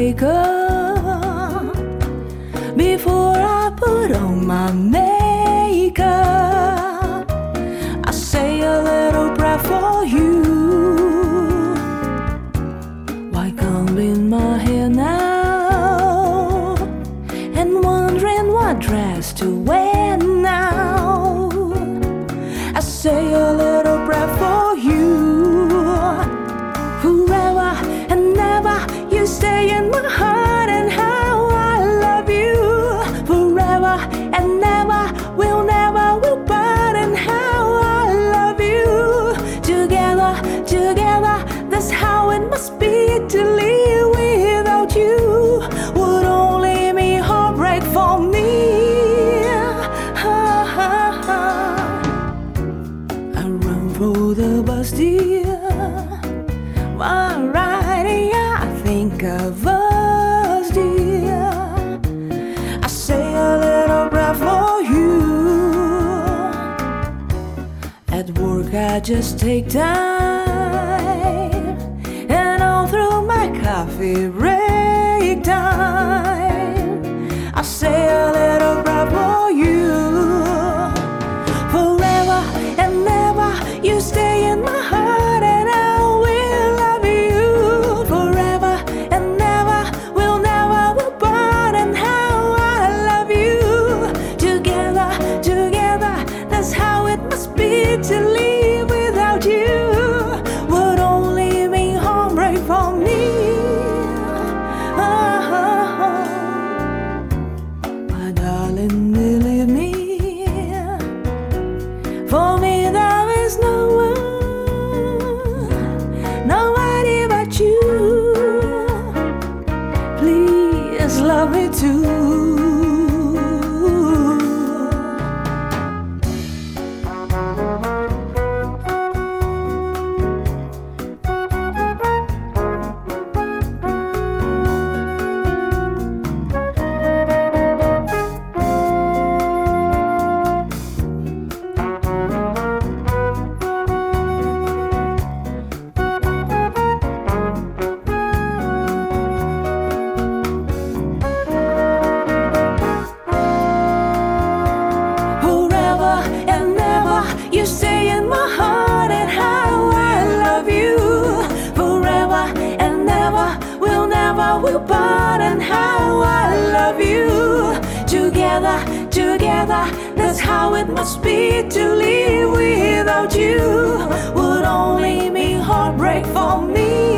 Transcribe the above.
wake up, before I put on my makeup, I say a little prayer for you. Why combing my hair now and wondering what dress to wear now? I say a little prayer for you. Forever and ever, you stay in my heart, and how I love you. Forever and ever, we'll never will part, and how I love you. Together, together, that's how it must be to live without you. Would only mean heartbreak for me. I run for the bus, dear. While riding, I think of us, dear. I say a little prayer for you. At work I just take time, and all through my coffee break time, I say a little prayer for you. Forever and ever, you stay in my heart, and I will love you. Forever and ever, we'll never will part, and how I love you. Together, together, that's how it must be to live without you. Would only mean heartbreak for me. My darling, believe me, for me there is no one, nobody but you. Please love me too. Forever and ever, you stay in my heart, and how I love you. Forever and ever, we'll never will part, and how I love you. Together, together, that's how it must be to live without you. Would only mean heartbreak for me.